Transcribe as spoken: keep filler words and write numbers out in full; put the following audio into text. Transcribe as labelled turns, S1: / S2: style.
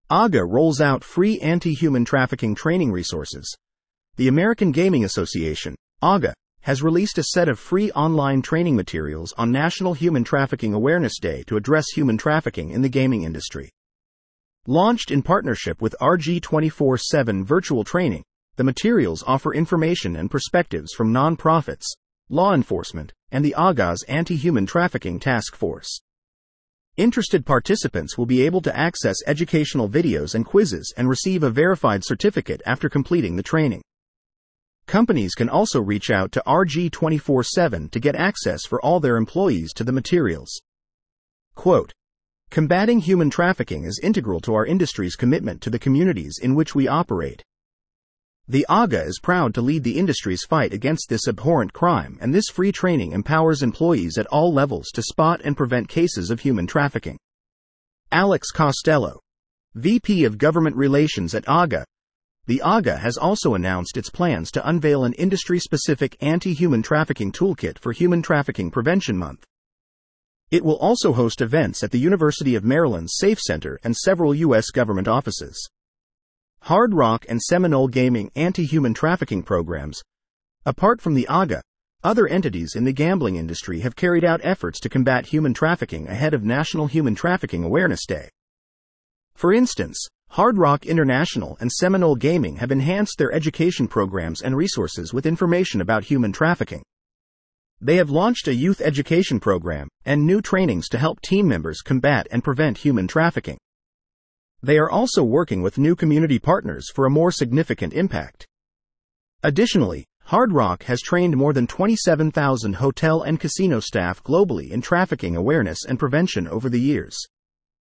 S1: AGA rolls out free anti-human trafficking training resources. The American Gaming Association, AGA, has released a set of free online training materials on National Human Trafficking Awareness Day to address human trafficking in the gaming industry. Launched in partnership with R G twenty-four seven Virtual Training, the materials offer information and perspectives from nonprofits, law enforcement, and the AGA's Anti-Human Trafficking Task Force. Interested participants will be able to access educational videos and quizzes and receive a verified certificate after completing the training. Companies can also reach out to R G twenty-four seven to get access for all their employees to the materials. Quote, "Combating human trafficking is integral to our industry's commitment to the communities in which we operate. The AGA is proud to lead the industry's fight against this abhorrent crime, and this free training empowers employees at all levels to spot and prevent cases of human trafficking." Alex Costello, V P of Government Relations at AGA. The AGA has also announced its plans to unveil an industry-specific anti-human trafficking toolkit for Human Trafficking Prevention Month. It will also host events at the University of Maryland's Safe Center and several U S government offices. Hard Rock and Seminole Gaming anti-human trafficking programs. Apart from the AGA, other entities in the gambling industry have carried out efforts to combat human trafficking ahead of National Human Trafficking Awareness Day. For instance, Hard Rock International and Seminole Gaming have enhanced their education programs and resources with information about human trafficking. They have launched a youth education program and new trainings to help team members combat and prevent human trafficking. They are also working with new community partners for a more significant impact. Additionally, Hard Rock has trained more than twenty-seven thousand hotel and casino staff globally in trafficking awareness and prevention over the years.